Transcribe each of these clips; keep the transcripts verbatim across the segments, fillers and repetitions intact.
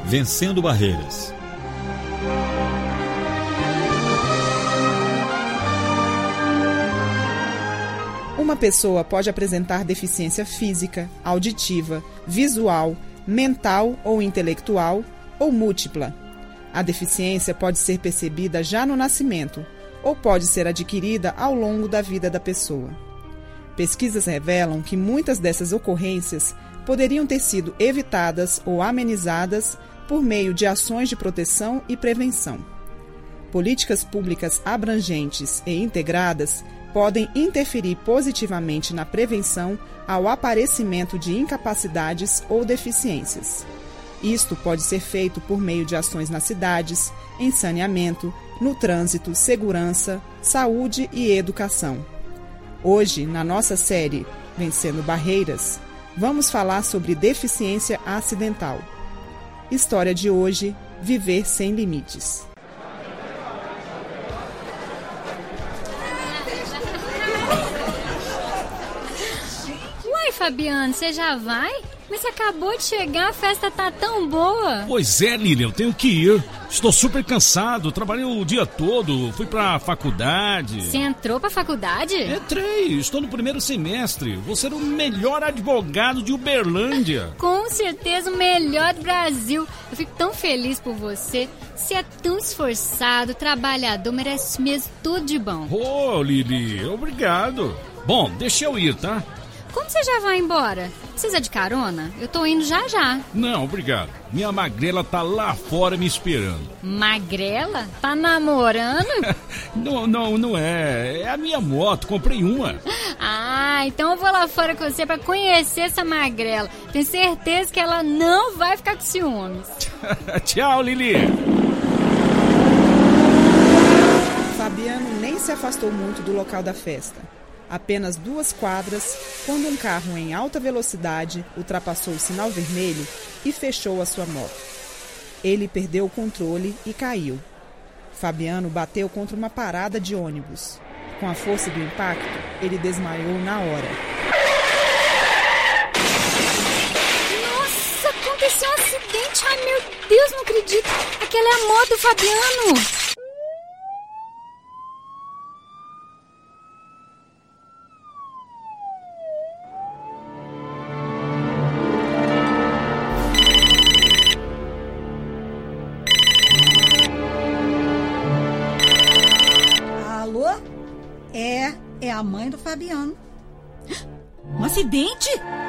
Vencendo Barreiras. Uma pessoa pode apresentar deficiência física, auditiva, visual, mental ou intelectual, ou múltipla. A deficiência pode ser percebida já no nascimento, ou pode ser adquirida ao longo da vida da pessoa. Pesquisas revelam que muitas dessas ocorrências poderiam ter sido evitadas ou amenizadas por meio de ações de proteção e prevenção. Políticas públicas abrangentes e integradas podem interferir positivamente na prevenção ao aparecimento de incapacidades ou deficiências. Isto pode ser feito por meio de ações nas cidades, em saneamento, no trânsito, segurança, saúde e educação. Hoje, na nossa série Vencendo Barreiras, vamos falar sobre deficiência acidental. História de hoje: viver sem limites. Uai, Fabiano, você já vai? Mas você acabou de chegar, a festa tá tão boa. Pois é, Lilian, eu tenho que ir. Estou super cansado, trabalhei o dia todo, fui pra faculdade. Você entrou pra faculdade? Entrei, estou no primeiro semestre. Vou ser o melhor advogado de Uberlândia. Com certeza o melhor do Brasil. Eu fico tão feliz por você. Você é tão esforçado, trabalhador, merece mesmo tudo de bom. Ô, oh, Lili, obrigado. Bom, deixa eu ir, tá? Como você já vai embora? Precisa de carona? Eu tô indo já já. Não, obrigado. Minha magrela tá lá fora me esperando. Magrela? Tá namorando? não, não, não é. É a minha moto, comprei uma. Ah, então eu vou lá fora com você pra conhecer essa magrela. Tenho certeza que ela não vai ficar com ciúmes. Tchau, Lili. Fabiano nem se afastou muito do local da festa. Apenas duas quadras, quando um carro em alta velocidade ultrapassou o sinal vermelho e fechou a sua moto. Ele perdeu o controle e caiu. Fabiano bateu contra uma parada de ônibus. Com a força do impacto, ele desmaiou na hora. Nossa, aconteceu um acidente! Ai, meu Deus, não acredito! Aquela é a moto do Fabiano! É, é a mãe do Fabiano. Um acidente?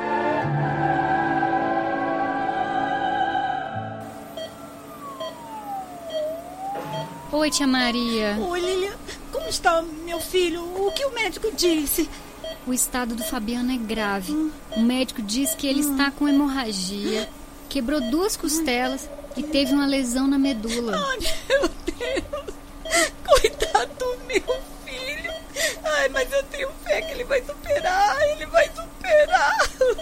Oi, tia Maria. Oi, Lilian. Como está meu filho? O que o médico disse? O estado do Fabiano é grave. Hum. O médico diz que ele hum. está com hemorragia, quebrou duas costelas hum. e teve uma lesão na medula. Ai, meu Deus. Coitado do meu filho. Ai, mas eu tenho fé que ele vai superar. Ele vai superar.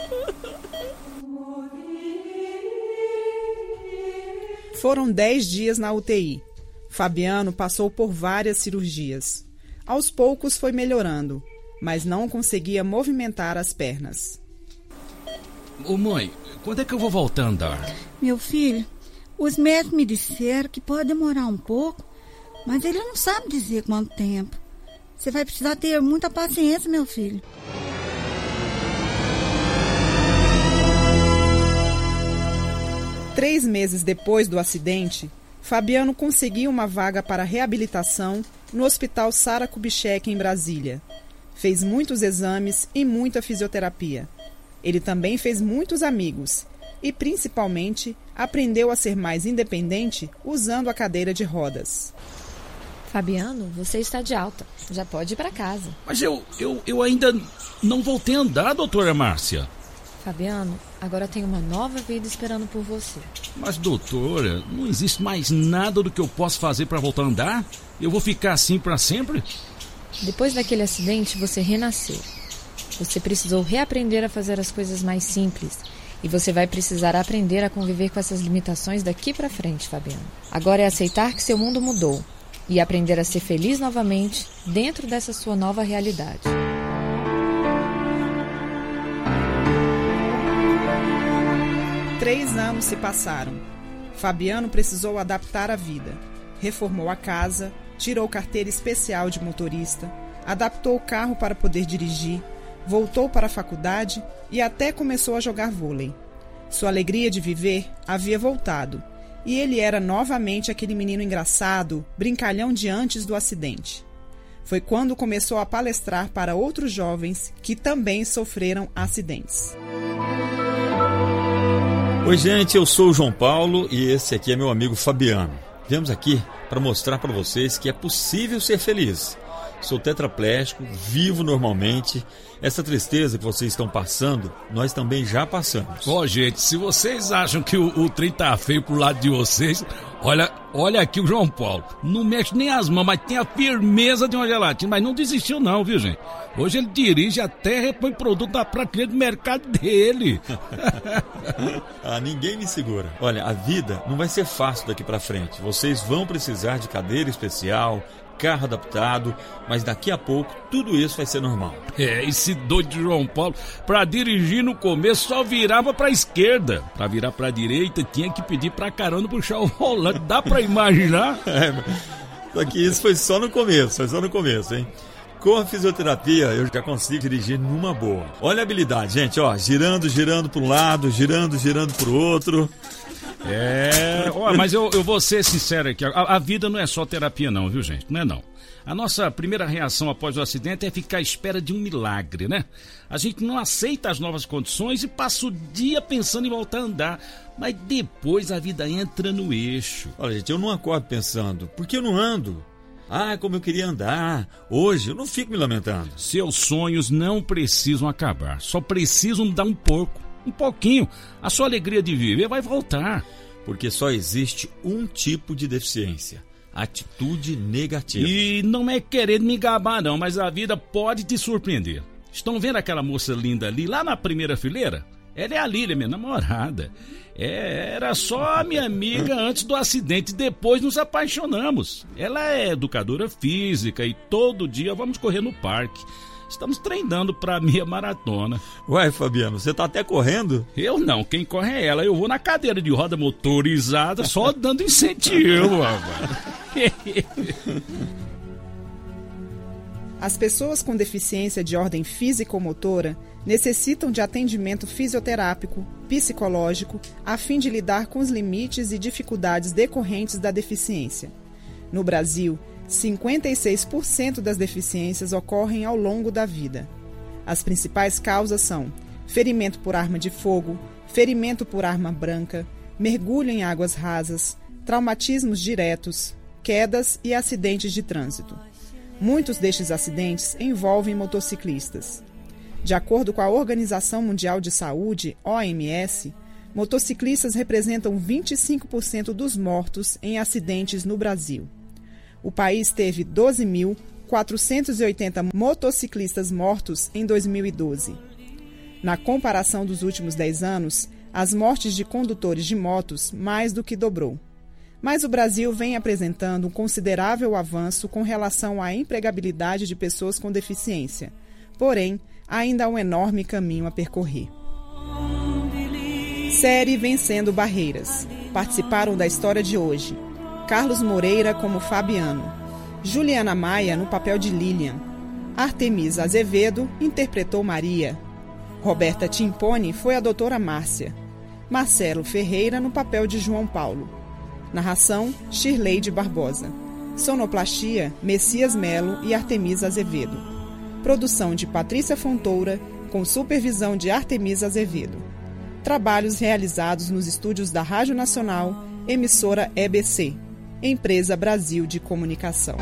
Foram dez dias na U T I. Fabiano passou por várias cirurgias. Aos poucos foi melhorando, mas não conseguia movimentar as pernas. Ô mãe, quando é que eu vou voltar a andar? Meu filho, os médicos me disseram que pode demorar um pouco, mas ele não sabe dizer quanto tempo. Você vai precisar ter muita paciência, meu filho. Três meses depois do acidente, Fabiano conseguiu uma vaga para reabilitação no Hospital Sara Kubitschek, em Brasília. Fez muitos exames e muita fisioterapia. Ele também fez muitos amigos e, principalmente, aprendeu a ser mais independente usando a cadeira de rodas. Fabiano, você está de alta. Já pode ir para casa. Mas eu, eu, eu ainda não voltei a andar, doutora Márcia. Fabiano, agora tem uma nova vida esperando por você. Mas, doutora, não existe mais nada do que eu possa fazer para voltar a andar? Eu vou ficar assim para sempre? Depois daquele acidente, você renasceu. Você precisou reaprender a fazer as coisas mais simples. E você vai precisar aprender a conviver com essas limitações daqui para frente, Fabiano. Agora é aceitar que seu mundo mudou e aprender a ser feliz novamente dentro dessa sua nova realidade. Três anos se passaram. Fabiano precisou adaptar a vida. Reformou a casa, tirou carteira especial de motorista, adaptou o carro para poder dirigir, voltou para a faculdade e até começou a jogar vôlei. Sua alegria de viver havia voltado, e ele era novamente aquele menino engraçado, brincalhão de antes do acidente. Foi quando começou a palestrar para outros jovens que também sofreram acidentes. Oi, gente, eu sou o João Paulo e esse aqui é meu amigo Fabiano. Viemos aqui para mostrar para vocês que é possível ser feliz. Sou tetraplégico, vivo normalmente. Essa tristeza que vocês estão passando, nós também já passamos. Ó, oh, gente, se vocês acham que o, o trem tá feio pro lado de vocês, olha, olha aqui o João Paulo. Não mexe nem as mãos, mas tem a firmeza de uma gelatina. Mas não desistiu não, viu, gente? Hoje ele dirige até repõe produto da prateleira do mercado dele. Ah, ninguém me segura. Olha, a vida não vai ser fácil daqui pra frente. Vocês vão precisar de cadeira especial, carro adaptado, mas daqui a pouco tudo isso vai ser normal. É, esse doido de João Paulo, pra dirigir no começo só virava pra esquerda. Pra virar pra direita tinha que pedir pra carona puxar o volante. Dá pra imaginar? É, só que isso foi só no começo, foi só no começo, hein? Com a fisioterapia eu já consigo dirigir numa boa. Olha a habilidade, gente, ó, girando, girando para um lado, girando, girando para o outro. É, ó, mas eu, eu vou ser sincero aqui, a, a vida não é só terapia não, viu, gente? Não é não. A nossa primeira reação após o acidente é ficar à espera de um milagre, né? A gente não aceita as novas condições e passa o dia pensando em voltar a andar. Mas depois a vida entra no eixo. Olha, gente, eu não acordo pensando, por que eu não ando? Ah, como eu queria andar. Hoje eu não fico me lamentando. Seus sonhos não precisam acabar, só precisam dar um pouco, um pouquinho. A sua alegria de viver vai voltar. Porque só existe um tipo de deficiência: atitude negativa. E não é querendo me gabar não, mas a vida pode te surpreender. Estão vendo aquela moça linda ali, lá na primeira fileira? Ela é a Lília, minha namorada. É, era só a minha amiga antes do acidente, depois nos apaixonamos. Ela é educadora física e todo dia vamos correr no parque. Estamos treinando para a minha maratona. Ué, Fabiano, você tá até correndo? Eu não, quem corre é ela. Eu vou na cadeira de roda motorizada só dando incentivo, rapaz. As pessoas com deficiência de ordem físico-motora necessitam de atendimento fisioterápico, psicológico, a fim de lidar com os limites e dificuldades decorrentes da deficiência. No Brasil, cinquenta e seis por cento das deficiências ocorrem ao longo da vida. As principais causas são ferimento por arma de fogo, ferimento por arma branca, mergulho em águas rasas, traumatismos diretos, quedas e acidentes de trânsito. Muitos destes acidentes envolvem motociclistas. De acordo com a Organização Mundial de Saúde, O M S, motociclistas representam vinte e cinco por cento dos mortos em acidentes no Brasil. O país teve doze mil quatrocentos e oitenta motociclistas mortos em dois mil e doze. Na comparação dos últimos dez anos, as mortes de condutores de motos mais do que dobrou. Mas o Brasil vem apresentando um considerável avanço com relação à empregabilidade de pessoas com deficiência. Porém, ainda há um enorme caminho a percorrer. Série Vencendo Barreiras. Participaram da história de hoje Carlos Moreira como Fabiano, Juliana Maia no papel de Lilian, Artemisa Azevedo interpretou Maria, Roberta Timpone foi a doutora Márcia, Marcelo Ferreira no papel de João Paulo. Narração, Shirley Barbosa. Sonoplastia, Messias Melo e Artemisa Azevedo. Produção de Patrícia Fontoura, com supervisão de Artemisa Azevedo. Trabalhos realizados nos estúdios da Rádio Nacional, emissora E B C, Empresa Brasil de Comunicação.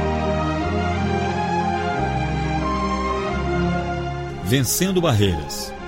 Vencendo Barreiras.